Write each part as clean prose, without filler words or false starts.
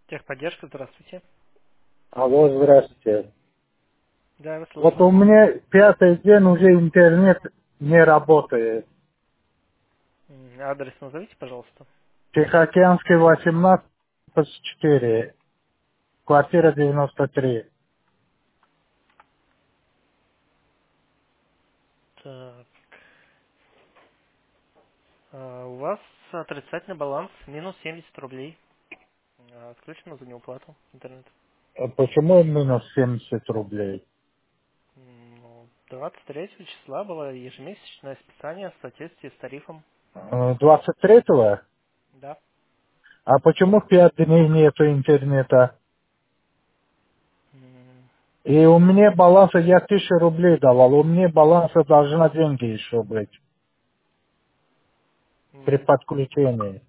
Техподдержка, здравствуйте. Алло, здравствуйте. Да, я вас Вот слышу. у меня пятый день уже интернет не работает. Адрес назовите, пожалуйста. Тихоокеанский 18/4, квартира 93. Так, у вас отрицательный баланс, минус 70 рублей. Отключено за неуплату интернета. А почему минус 70 рублей? Ну, 23 числа было ежемесячное списание в соответствии с тарифом. 23-го? Да. А почему в 5 дней нету интернета? М, И у меня баланса, я 1000 рублей давал, у меня баланса должна деньги еще быть при м, подключении.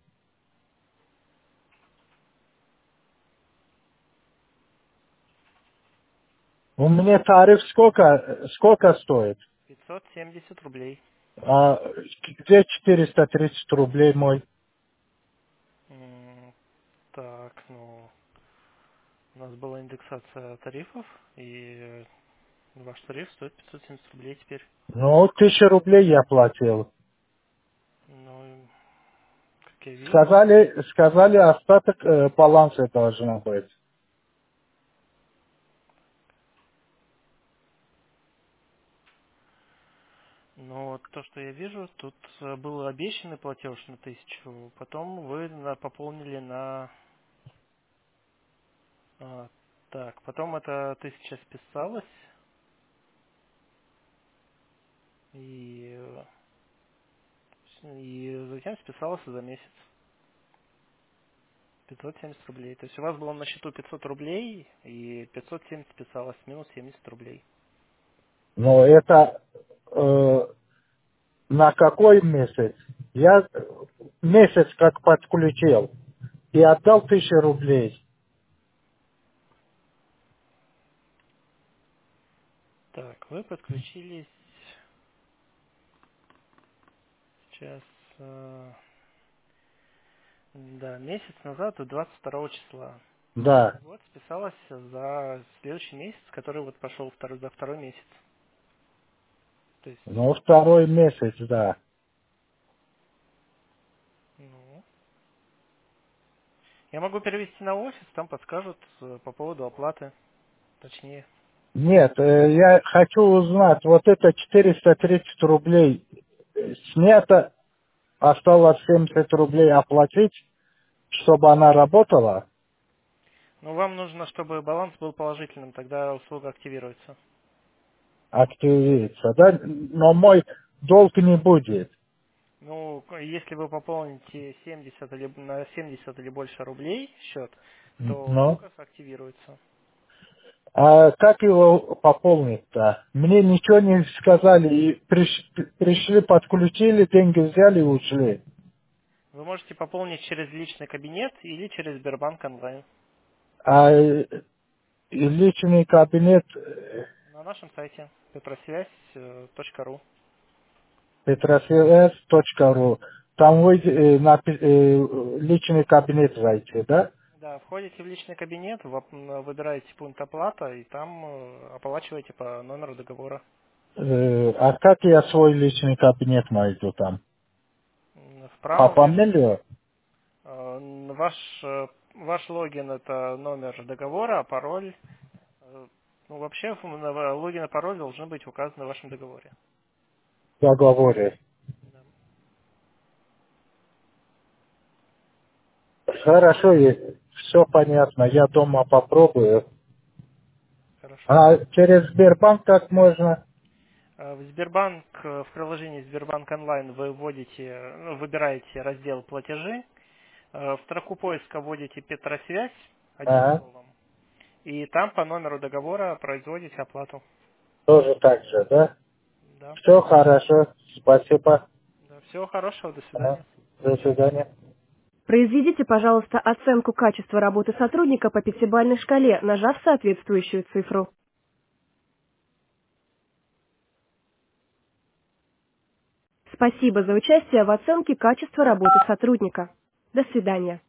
У меня тариф сколько стоит? 570 рублей. А где 430 рублей мой? Так, ну, у нас была индексация тарифов, и ваш тариф стоит 570 рублей теперь. Ну, 1000 рублей я платил. Ну, как я вижу. Сказали остаток баланса должно быть. Ну, вот то, что я вижу, тут был обещанный платеж на 1000, потом вы пополнили на... так, потом эта 1000 списалась, и, и затем списалась за месяц. 570 рублей. То есть у вас было на счету 500 рублей, и 570 списалось, минус 70 рублей. Но это на какой месяц? Я месяц как подключил и отдал 1000 рублей. Так, вы подключились сейчас, да, месяц назад, 22 числа. Да. Вот, списалась за следующий месяц, который вот пошел за второй месяц. То есть, Ну, второй месяц, да. ну, я могу перевести на офис, там подскажут по поводу оплаты, точнее. Нет, я хочу узнать, вот это 430 рублей снято, осталось 70 рублей оплатить, чтобы она работала, Но вам нужно, чтобы баланс был положительным, тогда услуга активируется. активируется, да? Но мой долг не будет. Ну, если вы пополните 70 или на 70 или больше рублей счет, то Ну, услуга активируется. а как его пополнить-то? Мне ничего не сказали, и пришли, подключили, деньги взяли и ушли. Вы можете пополнить через личный кабинет или через Сбербанк онлайн. А личный кабинет На нашем сайте petrosвязь.ру. petrosvs.ru, там вы личный кабинет зайти, да? Да, входите в личный кабинет, выбираете пункт оплата и там оплачиваете по номеру договора. А как я свой личный кабинет найду там? В По правом верхнем фамилию? ваш логин это номер договора, а пароль, ну вообще логин и пароль должны быть указаны в вашем договоре. В договоре. Да. Хорошо, все понятно, я дома попробую. Хорошо. А через Сбербанк как можно? В Сбербанк, в приложении Сбербанк онлайн вы выбираете раздел платежи, в строку поиска вводите Петросвязь одним Ага, словом, и там по номеру договора производите оплату. тоже так же, да? Да. Все хорошо, спасибо. Да. Всего хорошего, до Ага, свидания. до свидания. Произведите, пожалуйста, оценку качества работы сотрудника по пятибалльной шкале, нажав соответствующую цифру. Спасибо за участие в оценке качества работы сотрудника. До свидания.